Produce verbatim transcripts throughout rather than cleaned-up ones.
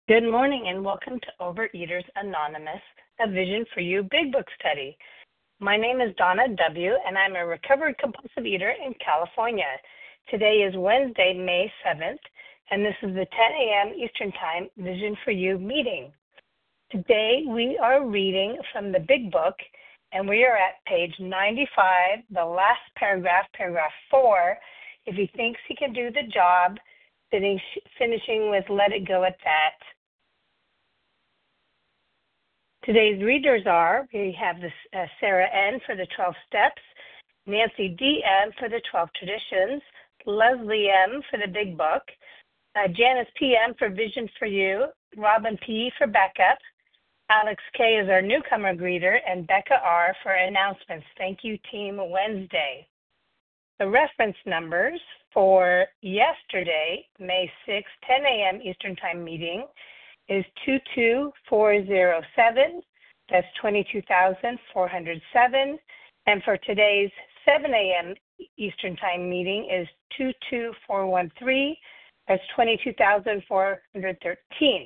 Good morning and welcome to Overeaters Anonymous, a Vision for You Big Book study. My name is Donna W. and I'm a recovered compulsive eater in California. Today is Wednesday, May seventh, and this is the ten a.m. Eastern Time Vision for You meeting. Today we are reading from the Big Book, and we are at page ninety-five, the last paragraph, paragraph four. If he thinks he can do the job, finish, finishing with let it go at that. Today's readers are, we have this, uh, Sarah N. for the twelve Steps, Nancy D. M. for the twelve Traditions, Leslie M. for the Big Book, uh, Janice P. M. for Vision for You, Robin P. for Backup, Alex K. is our newcomer greeter, and Becca R. for announcements. Thank you, Team Wednesday. The reference numbers for yesterday, May sixth, ten a.m. Eastern Time meeting is two two four zero seven, that's twenty-two thousand four hundred seven, and for today's seven a.m. Eastern Time meeting is two two four one three, that's twenty-two thousand four hundred thirteen.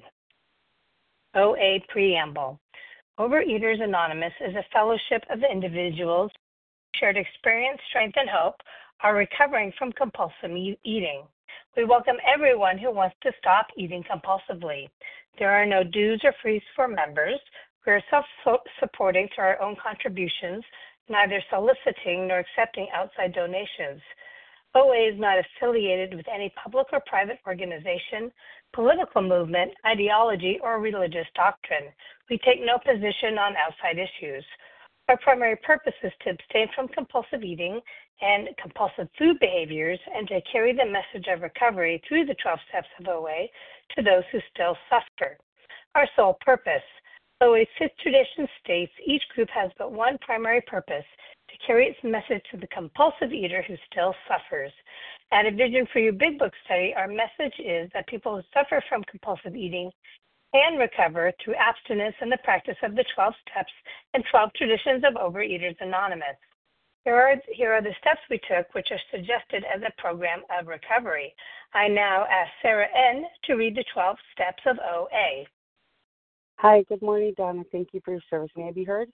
O A Preamble. Overeaters Anonymous is a fellowship of individuals who shared experience, strength, and hope are recovering from compulsive eating. We welcome everyone who wants to stop eating compulsively. There are no dues or fees for members. We are self-supporting through our own contributions, neither soliciting nor accepting outside donations. O A is not affiliated with any public or private organization, political movement, ideology, or religious doctrine. We take no position on outside issues. Our primary purpose is to abstain from compulsive eating and compulsive food behaviors and to carry the message of recovery through the twelve steps of O A to those who still suffer. Our sole purpose. O A's fifth tradition states each group has but one primary purpose, to carry its message to the compulsive eater who still suffers. At a Vision for You Big Book study, our message is that people who suffer from compulsive eating can recover through abstinence and the practice of the twelve steps and twelve traditions of Overeaters Anonymous. Here are, here are the steps we took, which are suggested as a program of recovery. I now ask Sarah N. to read the twelve steps of O A. Hi, good morning, Donna. Thank you for your service. May I be heard?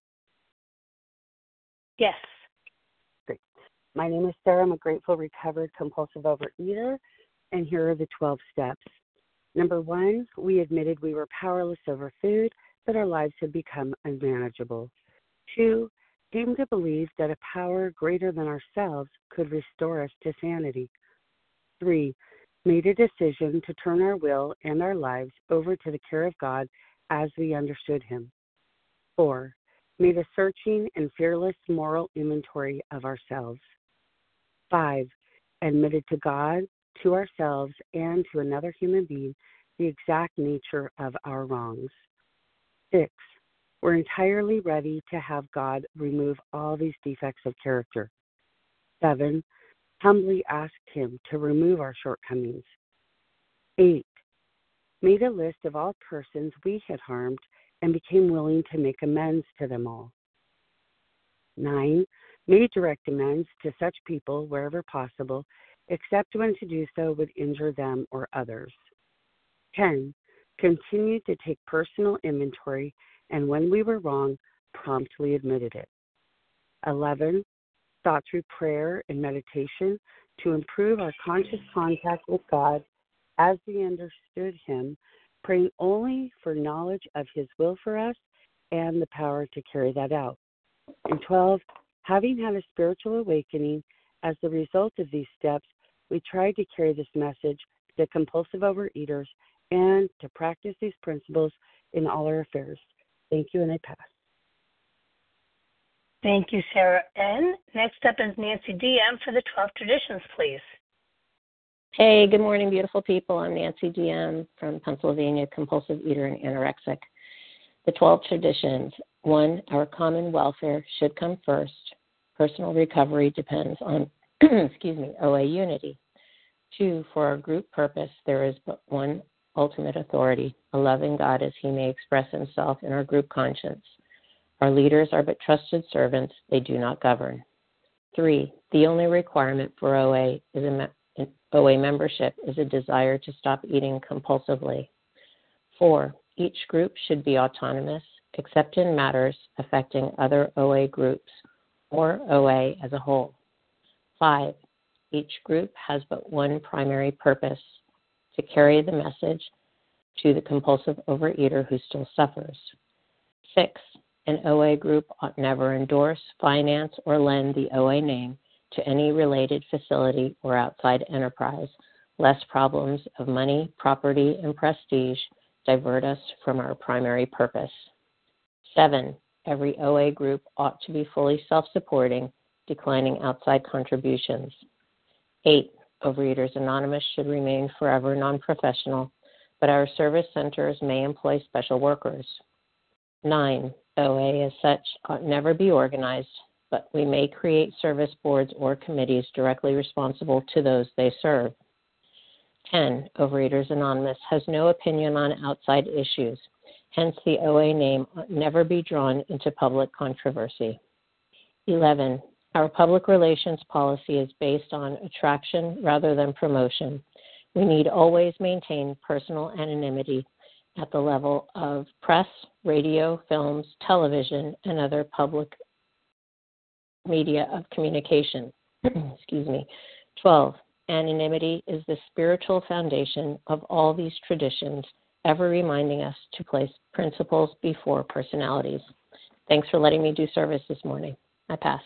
Yes. Great. My name is Sarah. I'm a grateful, recovered, compulsive overeater, and here are the twelve steps. Number one, we admitted we were powerless over food, that our lives had become unmanageable. Two, came to believe that a power greater than ourselves could restore us to sanity. Three, made a decision to turn our will and our lives over to the care of God as we understood Him. Four, made a searching and fearless moral inventory of ourselves. Five, admitted to God, to ourselves, and to another human being the exact nature of our wrongs. Six, we're entirely ready to have God remove all these defects of character. Seven, humbly asked Him to remove our shortcomings. Eight, made a list of all persons we had harmed and became willing to make amends to them all. Nine, made direct amends to such people wherever possible, except when to do so would injure them or others. Ten, continued to take personal inventory, and when we were wrong, promptly admitted it. Eleven, sought through prayer and meditation to improve our conscious contact with God as we understood Him, praying only for knowledge of His will for us and the power to carry that out. And twelve, having had a spiritual awakening as the result of these steps, we tried to carry this message to compulsive overeaters and to practice these principles in all our affairs. Thank you, and I pass. Thank you, Sarah N. Next up is Nancy D M for the twelve Traditions, please. Hey, good morning, beautiful people. I'm Nancy D M from Pennsylvania, compulsive eater and anorexic. The twelve Traditions. One, our common welfare should come first. Personal recovery depends on, excuse me, O A unity. Two, for our group purpose, there is but one ultimate authority, a loving God as He may express Himself in our group conscience. Our leaders are but trusted servants, they do not govern. Three, the only requirement for O A is a me- O A membership is a desire to stop eating compulsively. Four, each group should be autonomous, except in matters affecting other O A groups or O A as a whole. Five, each group has but one primary purpose, to carry the message to the compulsive overeater who still suffers. Six, an O A group ought never endorse, finance, or lend the O A name to any related facility or outside enterprise, lest problems of money, property, and prestige divert us from our primary purpose. Seven, every O A group ought to be fully self-supporting, declining outside contributions. Eight, Overeaters Anonymous should remain forever non-professional, but our service centers may employ special workers. Nine, O A as such ought never be organized, but we may create service boards or committees directly responsible to those they serve. Ten, Overeaters Anonymous has no opinion on outside issues, hence the O A name ought never be drawn into public controversy. Eleven, our public relations policy is based on attraction rather than promotion. We need always maintain personal anonymity at the level of press, radio, films, television, and other public media of communication. Excuse me. Twelve, anonymity is the spiritual foundation of all these traditions, ever reminding us to place principles before personalities. Thanks for letting me do service this morning. I pass.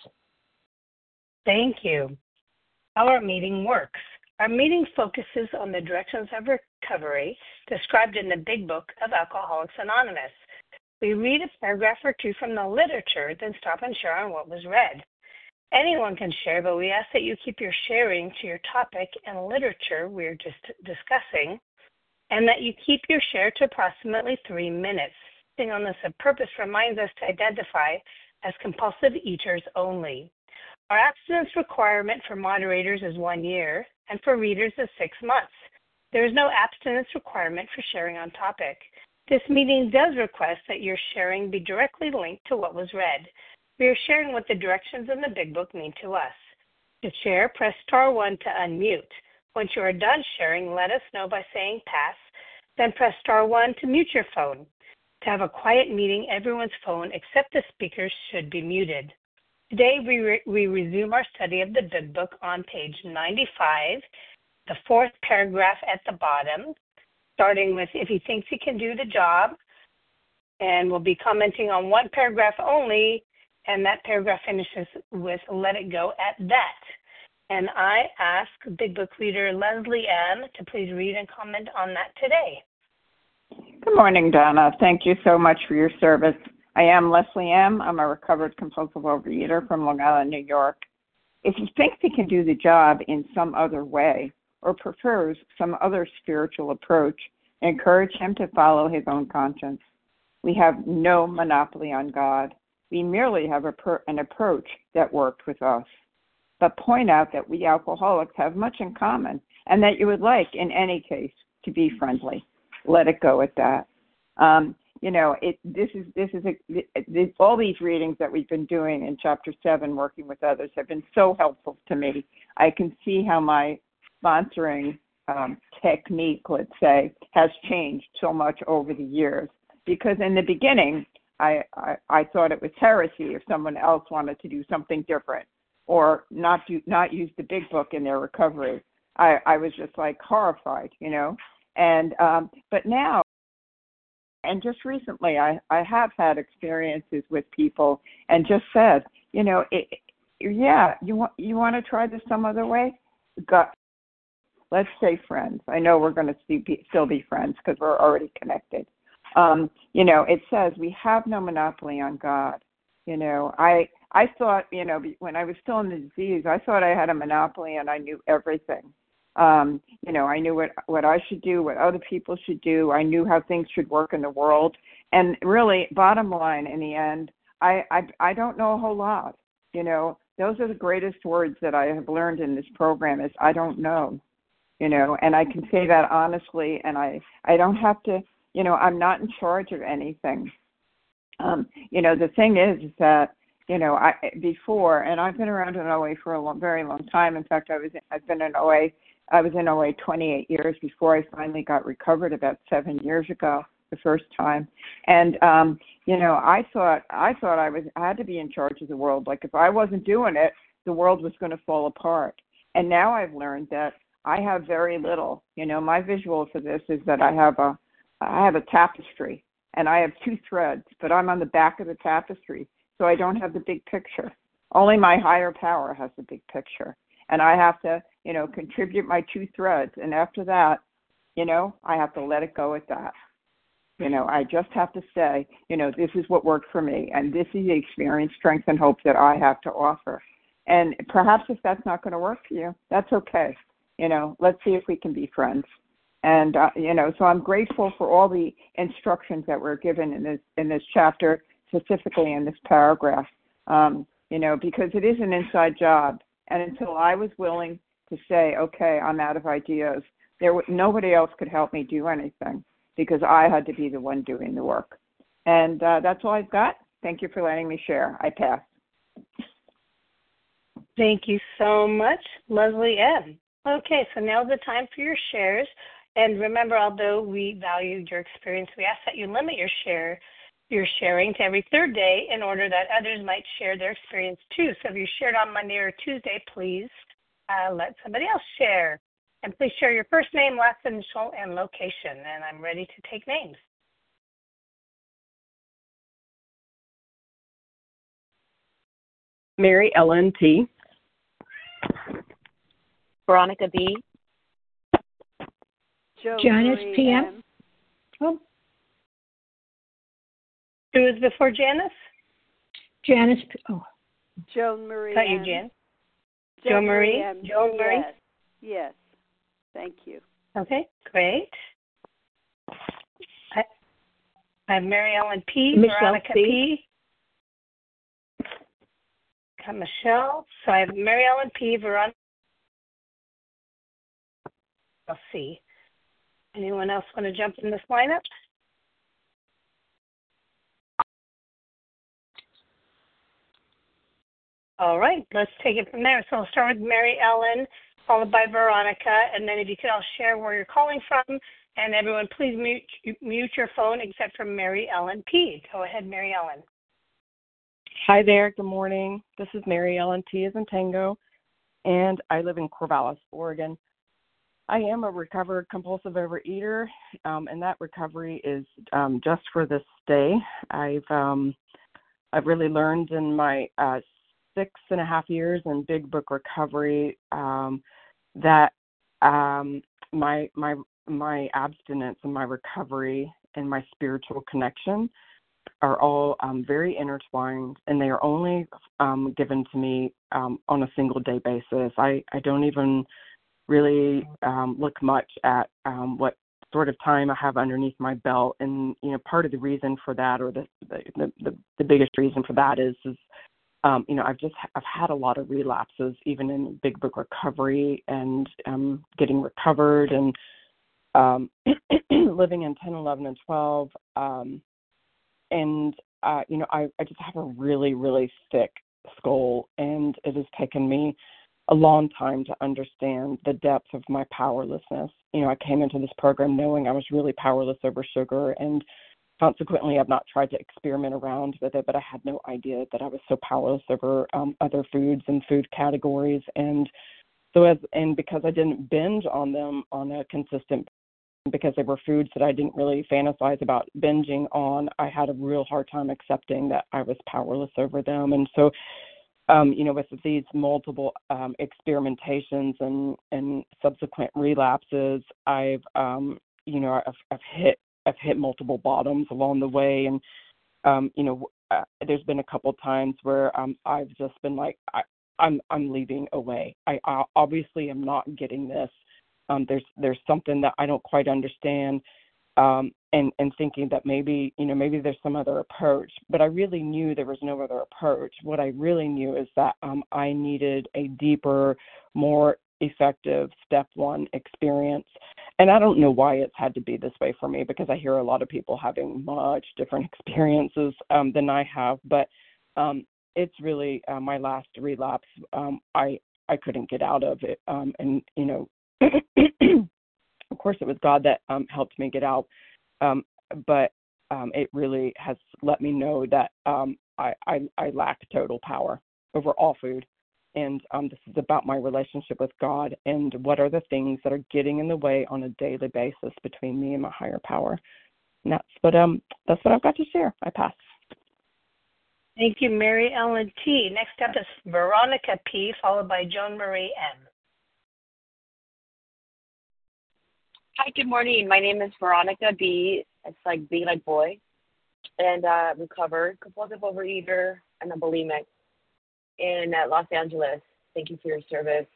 Thank you. How our meeting works. Our meeting focuses on the directions of recovery described in the Big Book of Alcoholics Anonymous. We read a paragraph or two from the literature, then stop and share on what was read. Anyone can share, but we ask that you keep your sharing to your topic and literature we're just discussing, and that you keep your share to approximately three minutes. Thing on this purpose reminds us to identify as compulsive eaters only. Our abstinence requirement for moderators is one year, and for readers is six months. There is no abstinence requirement for sharing on topic. This meeting does request that your sharing be directly linked to what was read. We are sharing what the directions in the Big Book mean to us. To share, press star one to unmute. Once you are done sharing, let us know by saying pass, then press star one to mute your phone. To have a quiet meeting, everyone's phone except the speaker's should be muted. Today, we, re- we resume our study of the Big Book on page ninety-five, the fourth paragraph at the bottom, starting with if he thinks he can do the job, and we'll be commenting on one paragraph only, and that paragraph finishes with let it go at that. And I ask Big Book reader Leslie M. to please read and comment on that today. Good morning, Donna. Thank you so much for your service. I am Leslie M. I'm a recovered compulsive overeater from Long Island, New York. If he thinks he can do the job in some other way or prefers some other spiritual approach, encourage him to follow his own conscience. We have no monopoly on God. We merely have a per- an approach that worked with us. But point out that we alcoholics have much in common and that you would like, in any case, to be friendly. Let it go at that. Um, You know, it. This is this is a, this, all these readings that we've been doing in Chapter Seven, working with others, have been so helpful to me. I can see how my sponsoring um, technique, let's say, has changed so much over the years. Because in the beginning, I, I I thought it was heresy if someone else wanted to do something different or not do not use the Big Book in their recovery. I I was just like horrified, you know. And um, but now. And just recently, I, I have had experiences with people and just said, you know, it, yeah, you want you want to try this some other way? Got, let's stay friends. I know we're going to be, still be friends because we're already connected. Um, you know, it says we have no monopoly on God. You know, I I thought, you know, when I was still in the disease, I thought I had a monopoly and I knew everything. Um, you know, I knew what, what I should do, what other people should do. I knew how things should work in the world. And really, bottom line, in the end, I, I, I don't know a whole lot. You know, those are the greatest words that I have learned in this program is I don't know, you know, and I can say that honestly. And I, I don't have to, you know, I'm not in charge of anything. Um, you know, the thing is, is that, you know, I before, and I've been around in O A for a long, very long time. In fact, I was, I've been in O A I was in O A twenty-eight years before I finally got recovered about seven years ago. the first time. And, um, you know, I thought, I thought I was, I had to be in charge of the world. Like if I wasn't doing it, the world was going to fall apart. And now I've learned that I have very little. You know, my visual for this is that I have a, I have a tapestry and I have two threads, but I'm on the back of the tapestry, so I don't have the big picture. Only my higher power has the big picture. And I have to, you know, contribute my two threads. And after that, you know, I have to let it go at that. You know, I just have to say, you know, this is what worked for me, and this is the experience, strength, and hope that I have to offer. And perhaps if that's not going to work for you, that's okay. You know, let's see if we can be friends. And, uh, you know, so I'm grateful for all the instructions that were given in this in this chapter, specifically in this paragraph, um, you know, because it is an inside job. And until I was willing to say, okay, I'm out of ideas, there w- nobody else could help me do anything because I had to be the one doing the work. And uh, that's all I've got. Thank you for letting me share. I pass. Thank you so much, Leslie M. Okay, so now's the time for your shares. And remember, although we value your experience, we ask that you limit your share, your sharing to every third day in order that others might share their experience too. So if you shared on Monday or Tuesday, please uh, let somebody else share. And please share your first name, last initial, and location. And I'm ready to take names. Mary Ellen T. Veronica B. Joe Janice Marie P M. M. Oh. Who was before Janice? Janice. Oh, Joan Marie Got you, M. Jan. Joan Joe Marie. M. Joe Marie. Yes. Yes. Thank you. Okay, great. I, I have Mary Ellen P. Michelle Veronica C. P. Got Michelle. So I have Mary Ellen P. Veronica C. Anyone else want to jump in this lineup? All right, let's take it from there. So I'll start with Mary Ellen, followed by Veronica, and then if you could all share where you're calling from, and everyone please mute, mute your phone except for Mary Ellen P. Go ahead, Mary Ellen. Hi there. Good morning. This is Mary Ellen T. as in Tango, and I live in Corvallis, Oregon. I am a recovered compulsive overeater, um, and that recovery is um, just for this day. I've um, I've really learned in my uh, six and a half years in Big Book recovery um, that um, my my my abstinence and my recovery and my spiritual connection are all um, very intertwined, and they are only um, given to me um, on a single day basis. I, I don't even really um, look much at um, what sort of time I have underneath my belt, and you know, part of the reason for that, or the the, the, the biggest reason for that is is um, you know, I've just I've had a lot of relapses, even in Big Book recovery, and um, getting recovered, and um, living in ten, eleven, and twelve. Um, And, uh, you know, I, I just have a really, really thick skull, and it has taken me a long time to understand the depth of my powerlessness. You know, I came into this program knowing I was really powerless over sugar, and consequently I've not tried to experiment around with it, but I had no idea that I was so powerless over um, other foods and food categories. And so as, and because I didn't binge on them on a consistent because they were foods that I didn't really fantasize about binging on, I had a real hard time accepting that I was powerless over them. And so, um, you know, with these multiple um, experimentations and, and subsequent relapses, I've, um, you know, I've, I've hit I've hit multiple bottoms along the way. And, um, you know, uh, there's been a couple times where um, I've just been like, I, I'm I'm leaving away. I, I obviously am not getting this. Um, there's there's something that I don't quite understand, um, and and thinking that maybe you know maybe there's some other approach. But I really knew there was no other approach. What I really knew is that um, I needed a deeper, more effective step one experience. And I don't know why it's had to be this way for me, because I hear a lot of people having much different experiences um, than I have. But um, it's really uh, my last relapse. Um, I I couldn't get out of it, um, and you know. Of course, it was God that um, helped me get out. Um, but um, it really has let me know that um, I, I, I lack total power over all food. And um, this is about my relationship with God and what are the things that are getting in the way on a daily basis between me and my higher power. And that's what um that's what I've got to share. I pass. Thank you, Mary Ellen T. Next up is Veronica P., followed by Joan Marie M. Hi, good morning. My name is Veronica B. It's like B like boy, and uh, recovered compulsive overeater and a bulimic in uh, Los Angeles. Thank you for your service.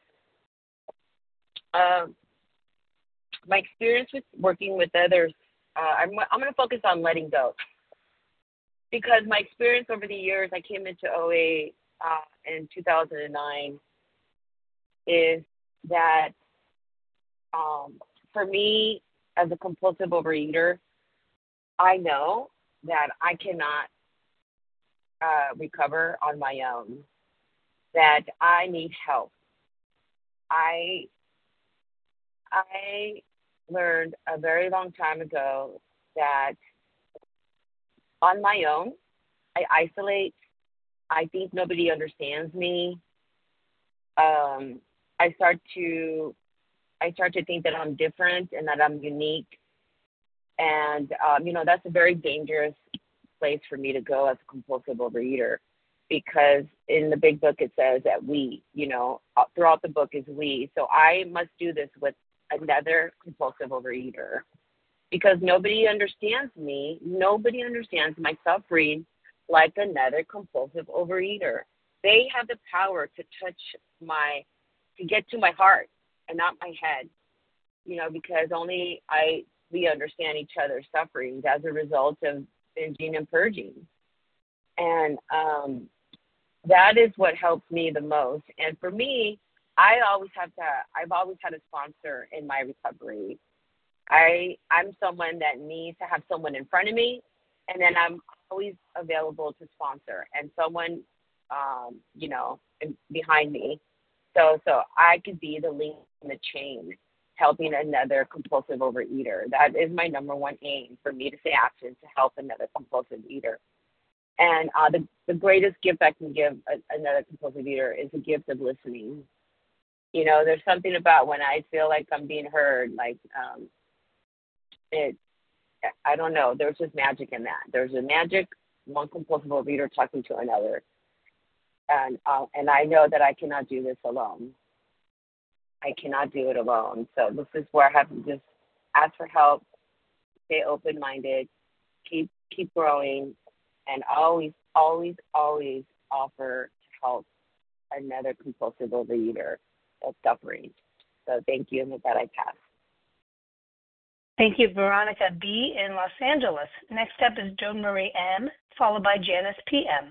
Um, my experience with working with others, uh, I'm, I'm going to focus on letting go. Because my experience over the years, I came into O A uh, in two thousand nine, is that um, for me, as a compulsive overeater, I know that I cannot uh, recover on my own, that I need help. I I learned a very long time ago that on my own, I isolate. I think nobody understands me. Um, I start to I start to think that I'm different and that I'm unique. And, um, you know, that's a very dangerous place for me to go as a compulsive overeater, because in the big book it says that we, you know, throughout the book is we. So I must do this with another compulsive overeater because nobody understands me. Nobody understands my suffering like another compulsive overeater. They have the power to touch my, to get to my heart and not my head, you know, because only I, we understand each other's sufferings as a result of binging and purging. And um, that is what helps me the most. And for me, I always have to, I've always had a sponsor in my recovery. I, I'm someone that needs to have someone in front of me, and then I'm always available to sponsor and someone, um, you know, behind me. So, so I could be the link in the chain, helping another compulsive overeater. That is my number one aim, for me to say action to help another compulsive eater. And uh, the, the greatest gift I can give a, another compulsive eater is the gift of listening. You know, there's something about when I feel like I'm being heard, like um, it, I don't know, there's just magic in that. There's a magic, one compulsive overeater talking to another. And uh, and I know that I cannot do this alone. I cannot do it alone. So this is where I have to just ask for help, stay open-minded, keep keep growing, and always, always, always offer to help another compulsive overeater that's suffering. So thank you, and with that I pass. Thank you, Veronica B. in Los Angeles. Next up is Joan Marie M., followed by Janice P M.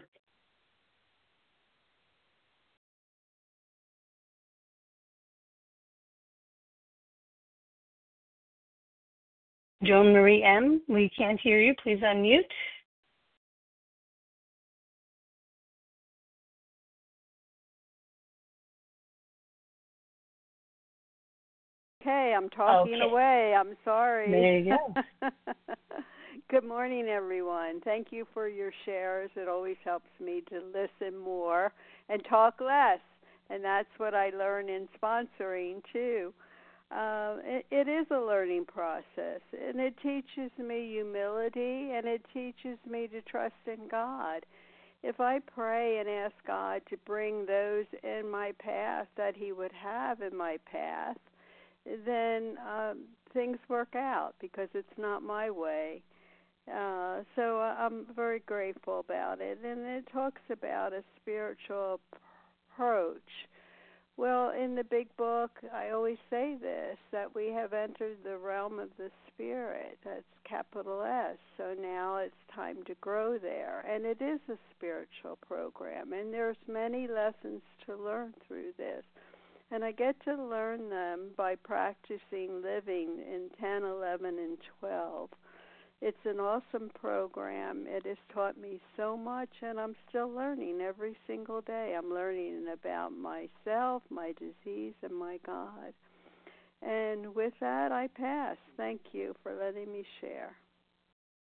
Joan Marie M., we can't hear you. Please unmute. Okay, I'm talking Okay. away. I'm sorry. There you go. Good morning, everyone. Thank you for your shares. It always helps me to listen more and talk less. And that's what I learn in sponsoring, too. Uh, it, it is a learning process, and it teaches me humility, and it teaches me to trust in God. If I pray and ask God to bring those in my path that He would have in my path, then um, things work out because it's not my way. Uh, so I'm very grateful about it. And it talks about a spiritual approach. Well, in the big book, I always say this, that we have entered the realm of the Spirit. That's capital S. So now it's time to grow there. And it is a spiritual program. And there's many lessons to learn through this. And I get to learn them by practicing living in ten, eleven, and twelve. It's an awesome program. It has taught me so much, and I'm still learning every single day. I'm learning about myself, my disease, and my God. And with that, I pass. Thank you for letting me share.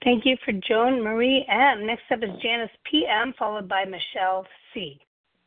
Thank you for Joan Marie M. Next up is Janice P M, followed by Michelle C.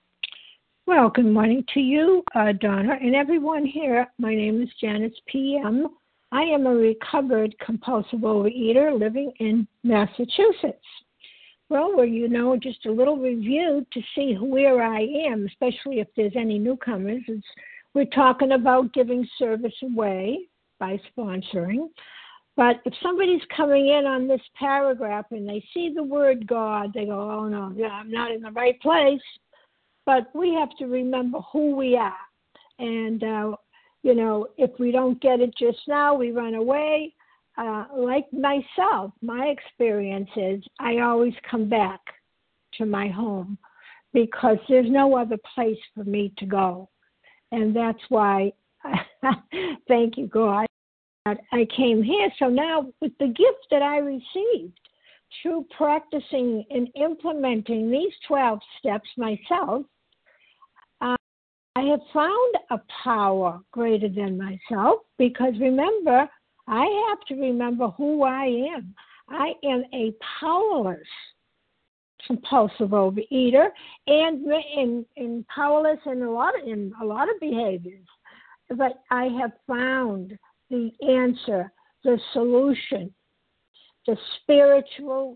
Well, good morning to you, uh, Donna, and everyone here. My name is Janice P M. I am a recovered compulsive overeater living in Massachusetts. Well, well, you know, just a little review to see where I am, especially if there's any newcomers. It's, we're talking about giving service away by sponsoring. But if somebody's coming in on this paragraph and they see the word God, they go, oh, no, yeah, I'm not in the right place. But we have to remember who we are. And, uh, you know, if we don't get it just now, we run away. Uh, like myself, my experience is I always come back to my home because there's no other place for me to go. And that's why, thank you, God, I came here. So now with the gift that I received through practicing and implementing these twelve steps myself, uh, I have found a power greater than myself because remember, I have to remember who I am. I am a powerless compulsive overeater and, and, and powerless in a lot of, in a lot of behaviors. But I have found the answer, the solution, the spiritual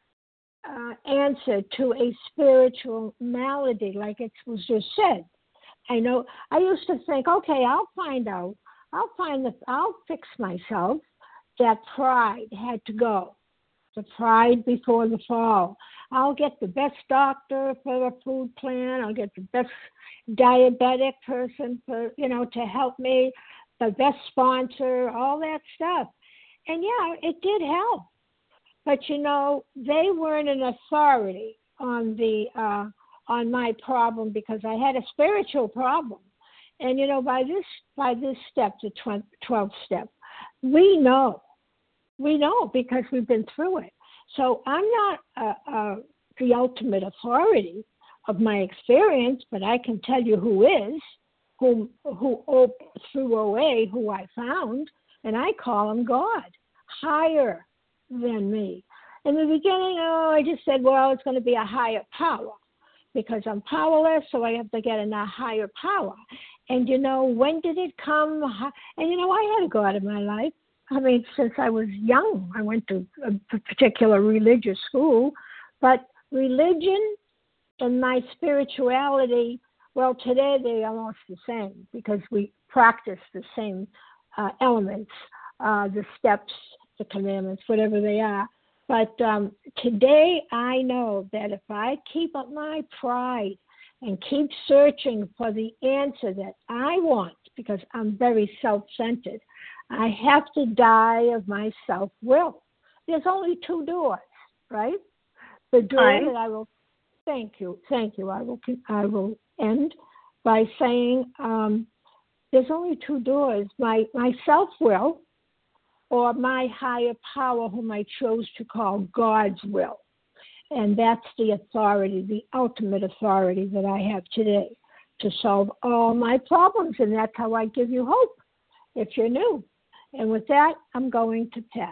uh, answer to a spiritual malady, like it was just said. I know I used to think, okay, I'll find out. I'll find that I'll fix myself. That pride had to go. The pride before the fall. I'll get the best doctor for a food plan. I'll get the best diabetic person for, you know, to help me, the best sponsor, all that stuff. And yeah, it did help. But you know, they weren't an authority on the uh, on my problem because I had a spiritual problem. And, you know, by this by this step, the twelfth step, we know. We know because we've been through it. So I'm not uh, uh, the ultimate authority of my experience, but I can tell you who is, who, who oh, through O A, who I found, and I call him God, higher than me. In the beginning, oh, I just said, well, it's going to be a higher power because I'm powerless, so I have to get in a higher power. And, you know, when did it come? And, you know, I had a God in my life. I mean, since I was young, I went to a particular religious school. But religion and my spirituality, well, today they're almost the same because we practice the same uh, elements, uh, the steps, the commandments, whatever they are. But um, today I know that if I keep up my pride and keep searching for the answer that I want, because I'm very self-centered, I have to die of my self-will. There's only two doors, right? The door Fine. that I will, thank you, thank you, I will, I will end by saying um, there's only two doors, my, my self-will or my higher power, whom I chose to call God's will. And that's the authority, the ultimate authority that I have today to solve all my problems. And that's how I give you hope if you're new. And with that, I'm going to pass.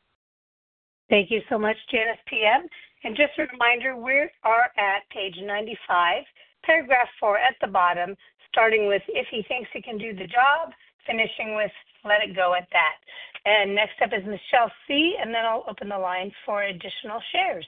Thank you so much, Janice P M. And just a reminder, we are at page ninety-five, paragraph four at the bottom, starting with if he thinks he can do the job, finishing with let it go at that. And next up is Michelle C., and then I'll open the line for additional shares.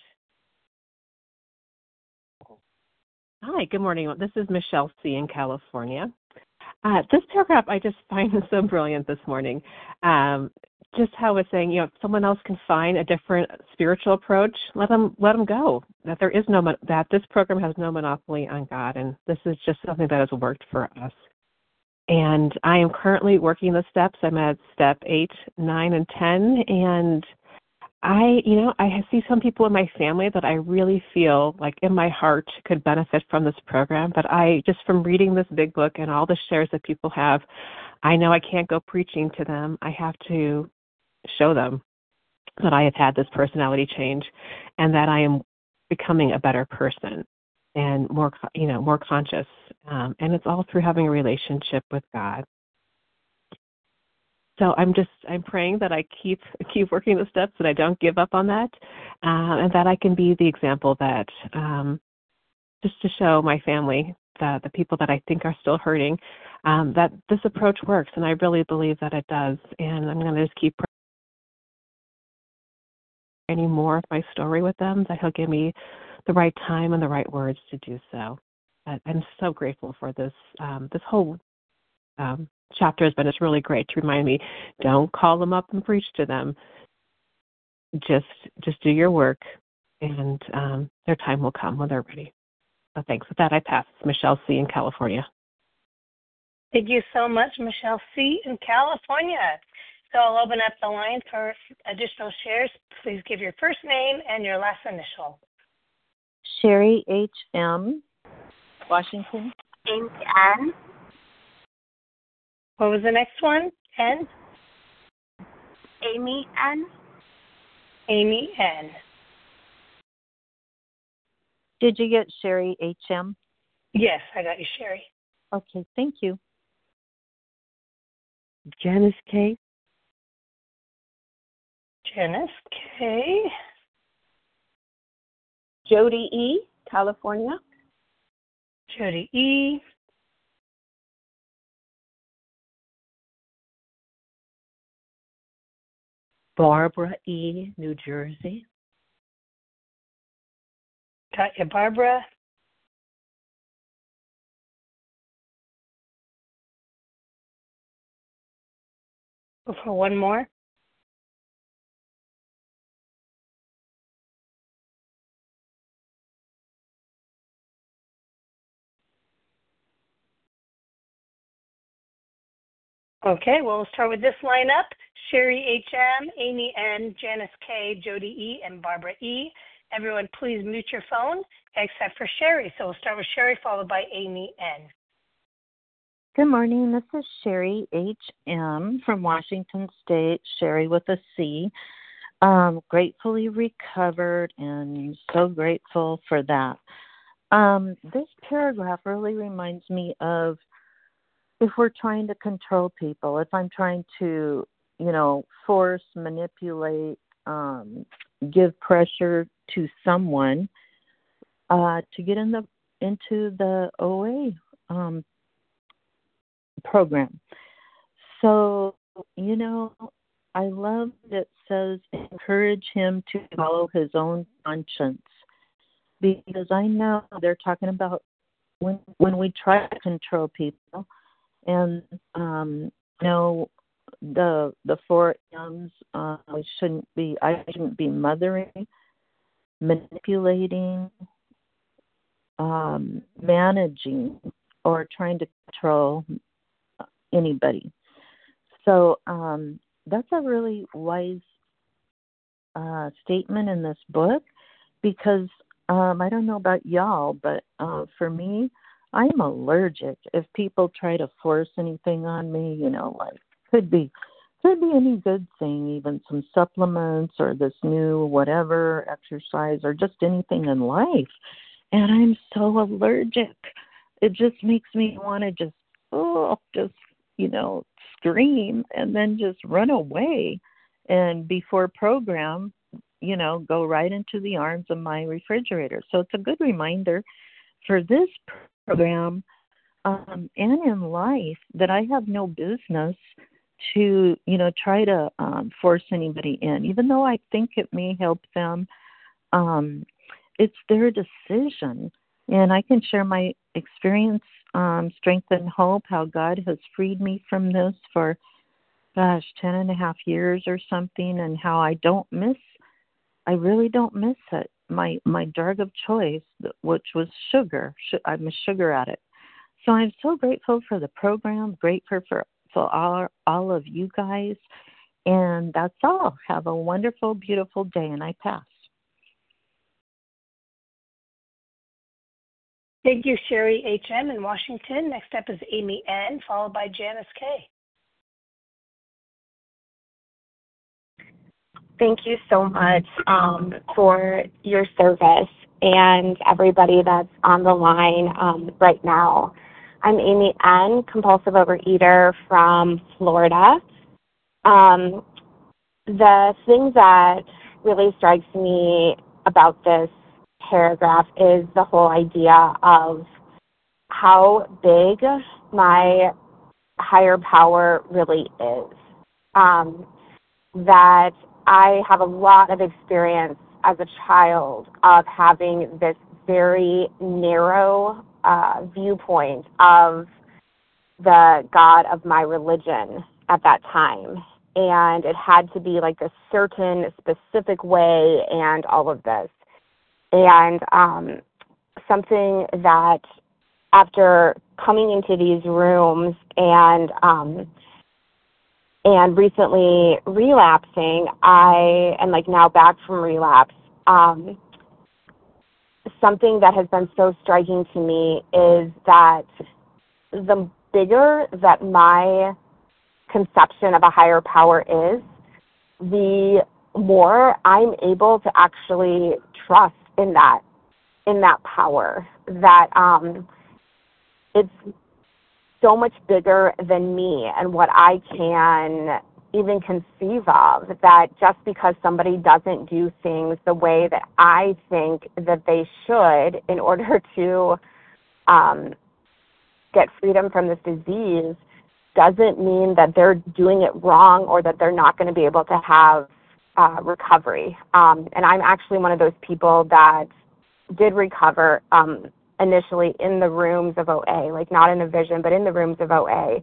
Hi, good morning. This is Michelle C. in California. Uh, this paragraph I just find so brilliant this morning. Um, just how it's saying, you know, if someone else can find a different spiritual approach, let them let them go. That there is no that this program has no monopoly on God, and this is just something that has worked for us. And I am currently working the steps. I'm at step eight, nine, and ten, and I, you know, I see some people in my family that I really feel like in my heart could benefit from this program. But I, just from reading this big book and all the shares that people have, I know I can't go preaching to them. I have to show them that I have had this personality change and that I am becoming a better person and more, you know, more conscious. Um, and it's all through having a relationship with God. so I'm just I'm praying that I keep keep working the steps, that I don't give up on that, uh, and that I can be the example that um, just to show my family, the the people that I think are still hurting, um, that this approach works, and I really believe that it does. And I'm going to just keep praying any more of my story with them, that He'll give me the right time and the right words to do so. I- I'm so grateful for this um, this whole um, chapter has been. It's really great to remind me, don't call them up and preach to them. Just just do your work, and um, their time will come when they're ready. So thanks. With that, I pass. It's Michelle C. in California. Thank you so much, Michelle C. in California. So I'll open up the line for additional shares. Please give your first name and your last initial. Sherry H M, Washington. Amy N. What was the next one? N? Amy N. Amy N. Did you get Sherry H M? Yes, I got you, Sherry. Okay, thank you. Janice K. Janice K. Jody E., California. Jody E. Barbara E., New Jersey. Got you, Barbara. Go for one more. Okay, well, we'll start with this lineup. Sherry H M, Amy N, Janice K, Jody E, and Barbara E. Everyone, please mute your phone, except for Sherry. So we'll start with Sherry, followed by Amy N. Good morning. This is Sherry H M from Washington State, Sherry with a C. Um, gratefully recovered and so grateful for that. Um, this paragraph really reminds me of if we're trying to control people, if I'm trying to, you know, force, manipulate, um, give pressure to someone uh, to get in the into the O A um, program. So, you know, I love that it says encourage him to follow his own conscience, because I know they're talking about when when we try to control people. And um, you know, the the four M's. Uh, we shouldn't be. I shouldn't be mothering, manipulating, um, managing, or trying to control anybody. So um, that's a really wise uh, statement in this book, because um, I don't know about y'all, but uh, for me, I'm allergic. If people try to force anything on me, you know, like could be could be any good thing, even some supplements or this new whatever exercise or just anything in life. And I'm so allergic. It just makes me want to just oh, just you know, scream and then just run away. And before program, you know, go right into the arms of my refrigerator. So it's a good reminder for this program um, and in life that I have no business to, you know, try to um, force anybody in, even though I think it may help them. Um, it's their decision. And I can share my experience, um, strength and hope, how God has freed me from this for, gosh, ten and a half years or something, and how I don't miss, I really don't miss it. My my drug of choice, which was sugar. I'm a sugar addict. So I'm so grateful for the program, grateful for, for all, all of you guys. And that's all. Have a wonderful, beautiful day, and I pass. Thank you, Sherry H M in Washington. Next up is Amy N, followed by Janice K. Thank you so much um, for your service and everybody that's on the line um, right now. I'm Amy N, compulsive overeater from Florida. Um, the thing that really strikes me about this paragraph is the whole idea of how big my higher power really is. Um, that I have a lot of experience as a child of having this very narrow uh, viewpoint of the God of my religion at that time. And it had to be like a certain specific way and all of this. And um, something that after coming into these rooms and um, and recently relapsing, I am like now back from relapse. Um, something that has been so striking to me is that the bigger that my conception of a higher power is, the more I'm able to actually trust in that, in that power. That um, it's so much bigger than me and what I can even conceive of, that just because somebody doesn't do things the way that I think that they should in order to um, get freedom from this disease doesn't mean that they're doing it wrong or that they're not going to be able to have uh, recovery. Um, and I'm actually one of those people that did recover um, initially in the rooms of O A, like not in a vision, but in the rooms of O A.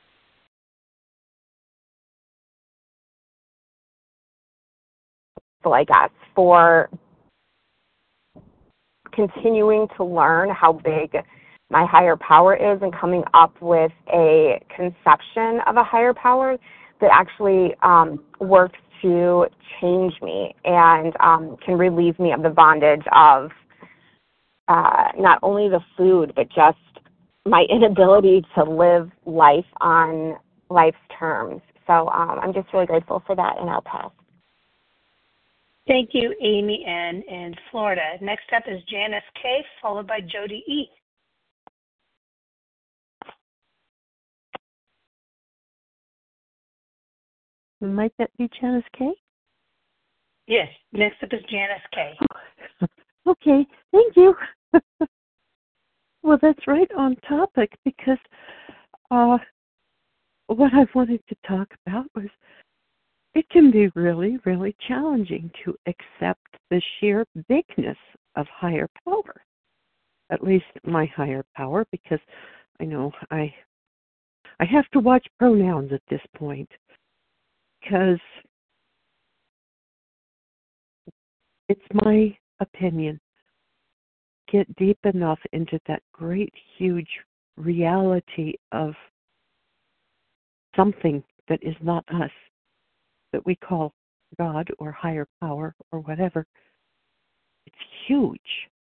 So I guess for continuing to learn how big my higher power is and coming up with a conception of a higher power that actually um, works to change me and um, can relieve me of the bondage of uh, not only the food, but just my inability to live life on life's terms. So um, I'm just really grateful for that, and I'll pass. Thank you, Amy N. in Florida. Next up is Janice K., followed by Jody E. Might that be Janice K? Yes, next up is Janice K. Okay, thank you. Well, that's right on topic, because uh, what I wanted to talk about was it can be really, really challenging to accept the sheer bigness of higher power, at least my higher power, because I know I I have to watch pronouns at this point, because it's my opinion. Get deep enough into that great, huge reality of something that is not us, that we call God or higher power or whatever. It's huge.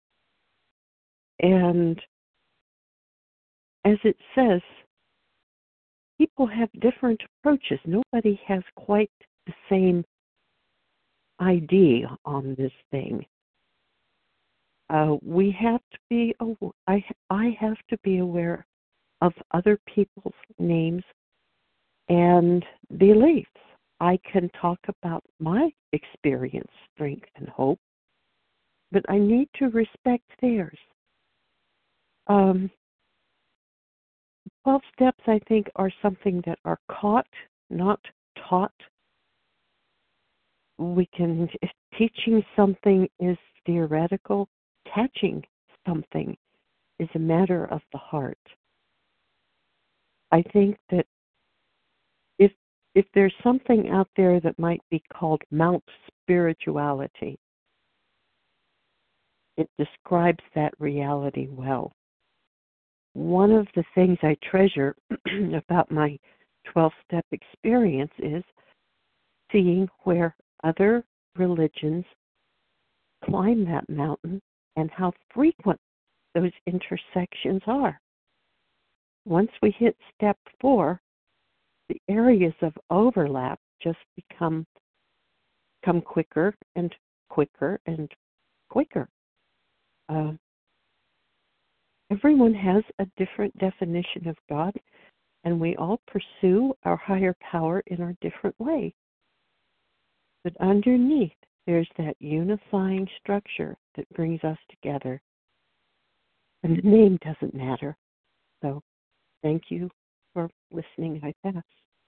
And as it says, people have different approaches. Nobody has quite the same idea on this thing. Uh, we have to be, I, I have to be aware of other people's names and beliefs. I can talk about my experience, strength, and hope, but I need to respect theirs. Um, twelve steps, I think, are something that are caught, not taught. We can, if teaching something is theoretical, catching something is a matter of the heart. I think that if if there's something out there that might be called Mount Spirituality, it describes that reality well. One of the things I treasure about my twelve-step experience is seeing where other religions climb that mountain and how frequent those intersections are. Once we hit step four, the areas of overlap just become come quicker and quicker and quicker. Uh, everyone has a different definition of God, and we all pursue our higher power in our different way. But underneath, there's that unifying structure that brings us together. And the name doesn't matter. So thank you for listening. I pass.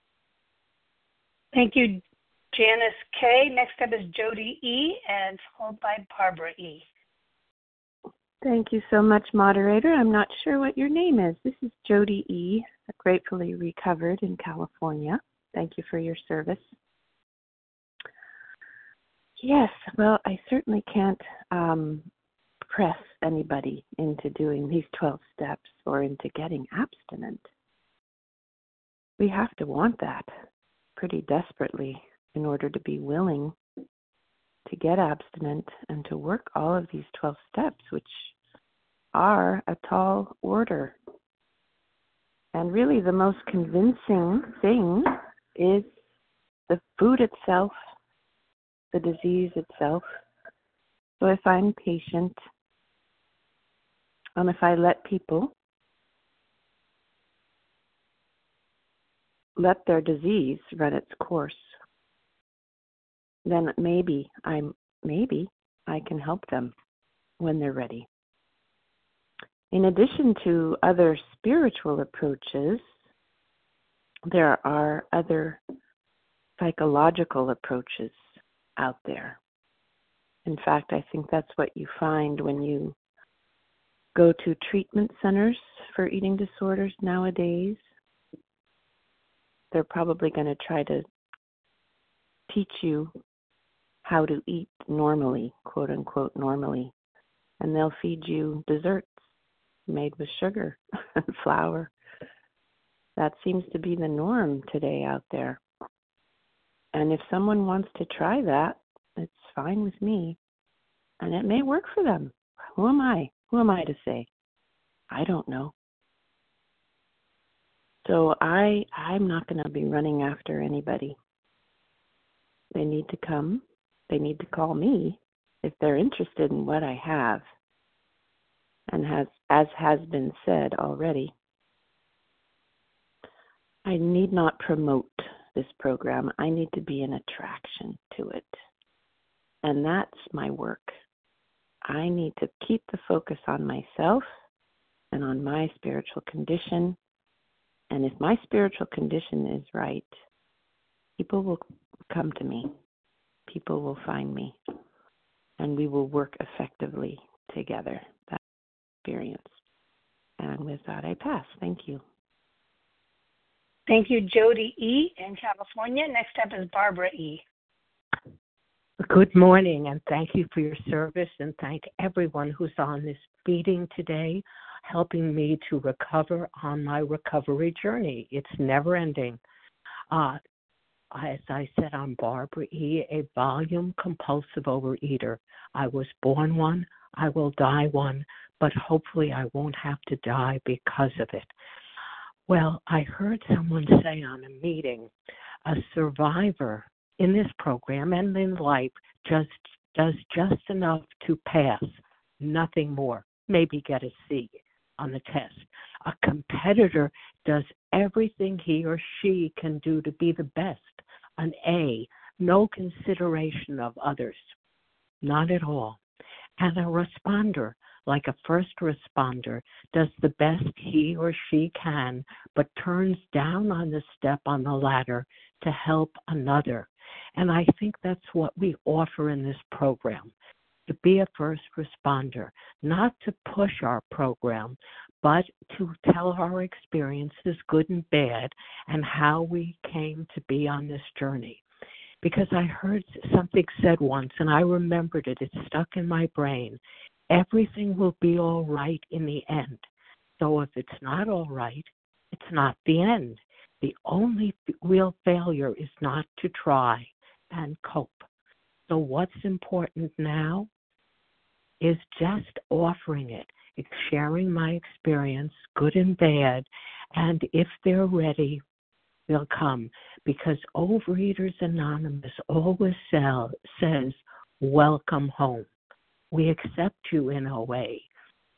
Thank you, Janice K. Next up is Jody E. and followed by Barbara E. Thank you so much, moderator. I'm not sure what your name is. This is Jody E., gratefully recovered in California. Thank you for your service. Yes, well, I certainly can't um, press anybody into doing these twelve steps or into getting abstinent. We have to want that pretty desperately in order to be willing to get abstinent and to work all of these twelve steps, which are a tall order. And really the most convincing thing is the food itself, the disease itself. So if I'm patient, and if I let people let their disease run its course, then maybe I'm maybe I can help them when they're ready. In addition to other spiritual approaches, there are other psychological approaches out there. In fact, I think that's what you find when you go to treatment centers for eating disorders nowadays. They're probably going to try to teach you how to eat normally, quote unquote normally, and they'll feed you desserts made with sugar and flour. That seems to be the norm today out there. And if someone wants to try that, it's fine with me. And it may work for them. Who am I? Who am I to say? I don't know. So I, I'm not going to be running after anybody. They need to come. They need to call me if they're interested in what I have. And has, as has been said already, I need not promote this program. I need to be an attraction to it. And that's my work. I need to keep the focus on myself and on my spiritual condition. And if my spiritual condition is right, people will come to me. People will find me. And we will work effectively together. That's experience. And with that, I pass. Thank you. Thank you, Jody E. in California. Next up is Barbara E. Good morning, and thank you for your service, and thank everyone who's on this meeting today, helping me to recover on my recovery journey. It's never ending. Uh, as I said, I'm Barbara E., a volume compulsive overeater. I was born one, I will die one, but hopefully I won't have to die because of it. Well, I heard someone say on a meeting, a survivor in this program and in life just does just enough to pass, nothing more, maybe get a C on the test. A competitor does everything he or she can do to be the best, an A, no consideration of others, not at all. And a responder, like a first responder, does the best he or she can, but turns down on the step on the ladder to help another. And I think that's what we offer in this program, to be a first responder, not to push our program, but to tell our experiences, good and bad, and how we came to be on this journey. Because I heard something said once, and I remembered it. It stuck in my brain. Everything will be all right in the end. So if it's not all right, it's not the end. The only real failure is not to try and cope. So what's important now is just offering it. It's sharing my experience, good and bad, and if they're ready, they'll come. Because Overeaters Anonymous always sell, says, welcome home. We accept you in O A.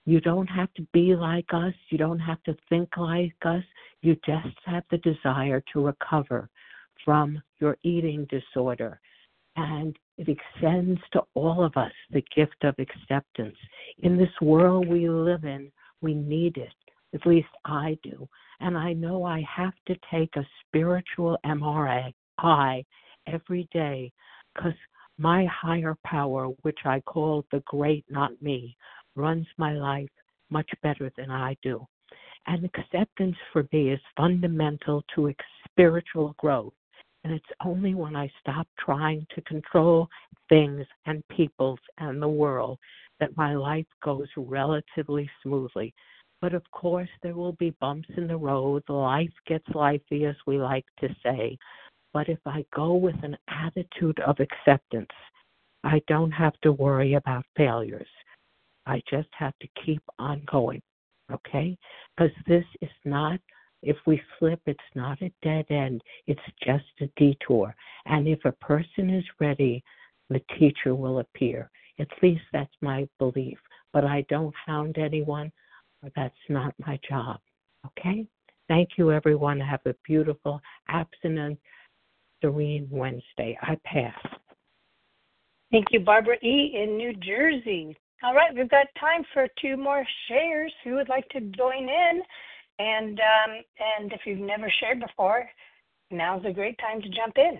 You don't have to be like us. You don't have to think like us. You just have the desire to recover from your eating disorder. And it extends to all of us, the gift of acceptance. In this world we live in, we need it. At least I do. And I know I have to take a spiritual M R I every day because my higher power, which I call the great not me, runs my life much better than I do. And acceptance for me is fundamental to spiritual growth. And it's only when I stop trying to control things and peoples and the world that my life goes relatively smoothly. But of course, there will be bumps in the road. Life gets lifey, as we like to say. But if I go with an attitude of acceptance, I don't have to worry about failures. I just have to keep on going, okay? Because this is not, if we slip, it's not a dead end. It's just a detour. And if a person is ready, the teacher will appear. At least that's my belief. But I don't hound anyone. That's not my job, okay? Thank you, everyone. Have a beautiful, abstinent, serene Wednesday. I pass. Thank you, Barbara E. in New Jersey. All right, we've got time for two more shares. Who would like to join in? And um, and if you've never shared before, now's a great time to jump in.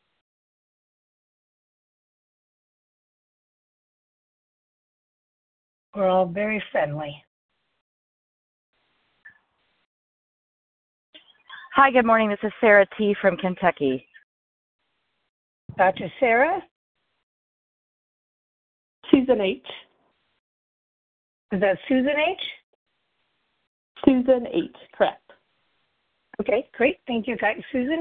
We're all very friendly. Hi, good morning. This is Sarah T. from Kentucky. Doctor Sarah? Susan H. Is that Susan H? Susan H, correct. Okay, great. Thank you, Susan.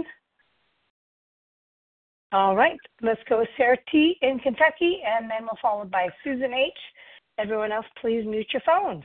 All right, let's go with Sarah T. in Kentucky, and then we'll follow by Susan H. Everyone else, please mute your phones.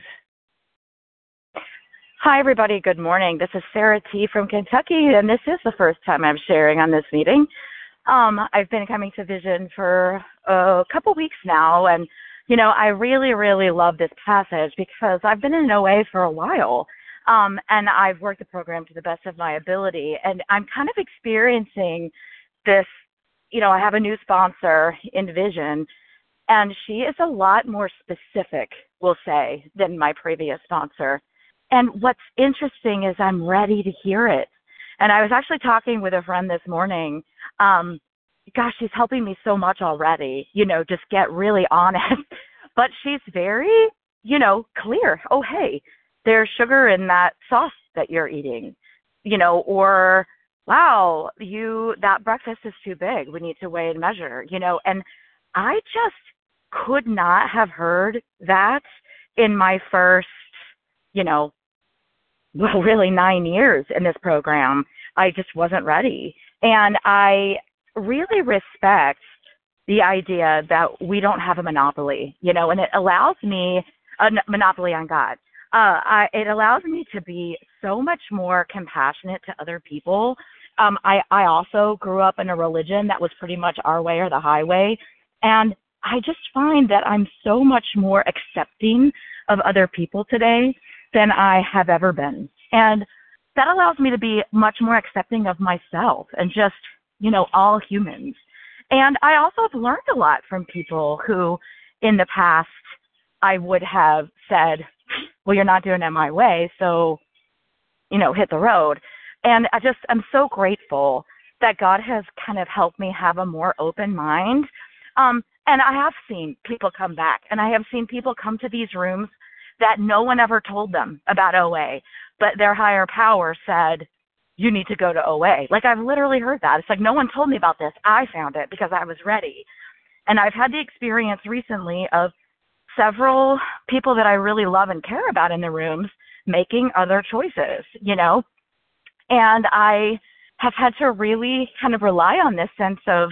Hi, everybody. Good morning. This is Sarah T. from Kentucky, and this is the first time I'm sharing on this meeting. Um, I've been coming to Vision for a couple weeks now, and, you know, I really, really love this passage because I've been in O A for a while, um, and I've worked the program to the best of my ability, and I'm kind of experiencing this, you know, I have a new sponsor in Vision, and she is a lot more specific, we'll say, than my previous sponsor. And what's interesting is I'm ready to hear it. And I was actually talking with a friend this morning. Um, gosh, she's helping me so much already, you know, just get really honest. But she's very, you know, clear. Oh, hey, there's sugar in that sauce that you're eating, you know, or, wow, you that breakfast is too big. We need to weigh and measure, you know. And I just could not have heard that in my first, you know, well, really nine years in this program. I just wasn't ready. And I really respect the idea that we don't have a monopoly, you know, and it allows me a monopoly on God. Uh, I, it allows me to be so much more compassionate to other people. Um, I, I also grew up in a religion that was pretty much our way or the highway. And I just find that I'm so much more accepting of other people today than I have ever been. And that allows me to be much more accepting of myself and just, you know, all humans. And I also have learned a lot from people who in the past I would have said, well, you're not doing it my way, so, you know, hit the road. And I just, I'm so grateful that God has kind of helped me have a more open mind. Um, and I have seen people come back, and I have seen people come to these rooms that no one ever told them about O A, but their higher power said, you need to go to O A. Like, I've literally heard that. It's like, no one told me about this. I found it because I was ready. And I've had the experience recently of several people that I really love and care about in the rooms making other choices, you know, and I have had to really kind of rely on this sense of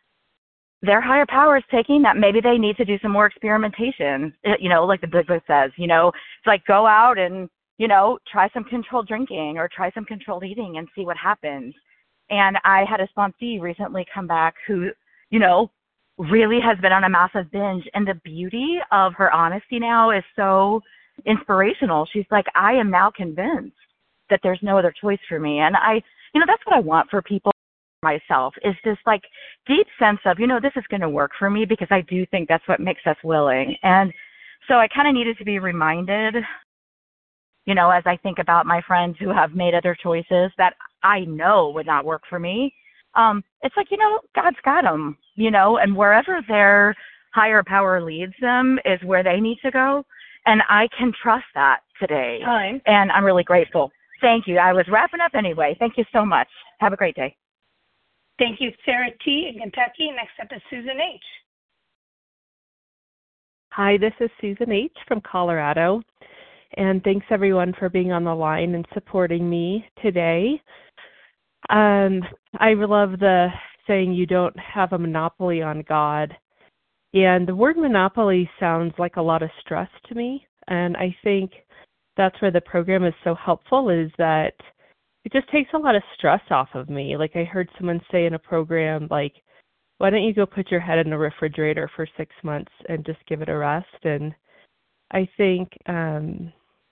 their higher power is taking that maybe they need to do some more experimentation, you know, like the Big Book says, you know, it's like go out and, you know, try some controlled drinking or try some controlled eating and see what happens. And I had a sponsee recently come back who, you know, really has been on a massive binge. And the beauty of her honesty now is so inspirational. She's like, I am now convinced that there's no other choice for me. And I, you know, that's what I want for people, myself, is this like deep sense of, you know, this is going to work for me, because I do think that's what makes us willing. And so I kind of needed to be reminded, you know, as I think about my friends who have made other choices that I know would not work for me. Um, it's like, you know, God's got them, you know, and wherever their higher power leads them is where they need to go. And I can trust that today. Time. And I'm really grateful. Thank you. I was wrapping up anyway. Thank you so much. Have a great day. Thank you, Sarah T. in Kentucky. Next up is Susan H. Hi, this is Susan H. from Colorado. And thanks, everyone, for being on the line and supporting me today. Um, I love the saying, you don't have a monopoly on God. And the word monopoly sounds like a lot of stress to me. And I think that's where the program is so helpful, is that it just takes a lot of stress off of me. Like I heard someone say in a program, like, why don't you go put your head in a refrigerator for six months and just give it a rest? And I think um,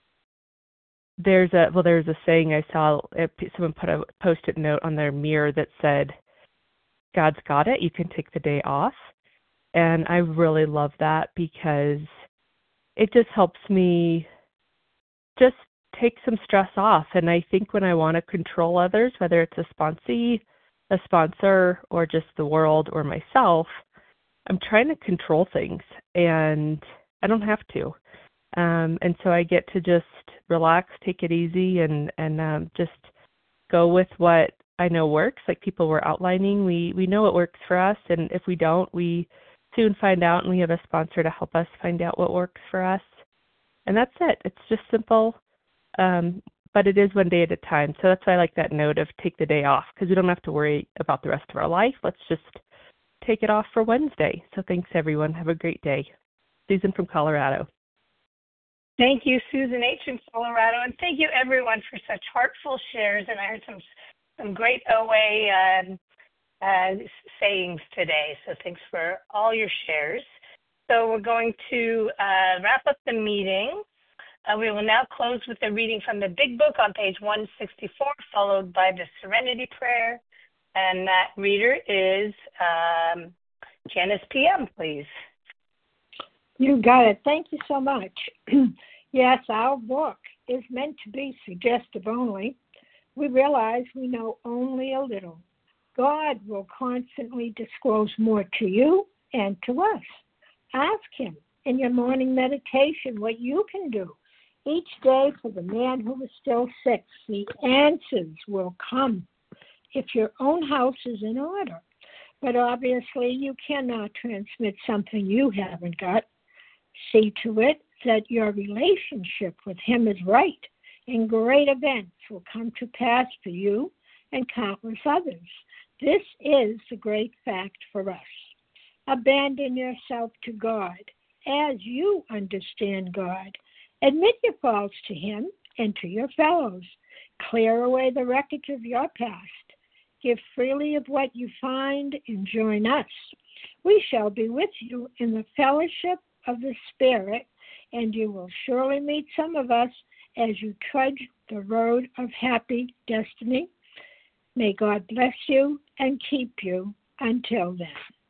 there's a, well, there's a saying I saw, someone put a post-it note on their mirror that said, God's got it, you can take the day off. And I really love that, because it just helps me just take some stress off. And I think when I want to control others, whether it's a sponsee, a sponsor, or just the world or myself, I'm trying to control things, and I don't have to. Um, and so I get to just relax, take it easy, and, and um, just go with what I know works. Like people were outlining, we, we know what works for us, and if we don't, we soon find out, and we have a sponsor to help us find out what works for us. And that's it. It's just simple, um, but it is one day at a time. So that's why I like that note of take the day off, because we don't have to worry about the rest of our life. Let's just take it off for Wednesday. So thanks, everyone. Have a great day. Susan from Colorado. Thank you, Susan H. in Colorado, and thank you, everyone, for such heartful shares. And I heard some some great O A um, uh, sayings today, so thanks for all your shares. So we're going to uh, wrap up the meeting. Uh, we will now close with a reading from the Big Book on page one sixty-four, followed by the Serenity Prayer. And that reader is um, Janice P M, please. You got it. Thank you so much. Yes, our book is meant to be suggestive only. We realize we know only a little. God will constantly disclose more to you and to us. Ask him in your morning meditation what you can do each day for the man who is still sick. The answers will come if your own house is in order. But obviously you cannot transmit something you haven't got. See to it that your relationship with him is right, and great events will come to pass for you and countless others. This is the great fact for us. Abandon yourself to God as you understand God. Admit your faults to him and to your fellows. Clear away the wreckage of your past. Give freely of what you find and join us. We shall be with you in the fellowship of the Spirit, and you will surely meet some of us as you trudge the road of happy destiny. May God bless you and keep you until then.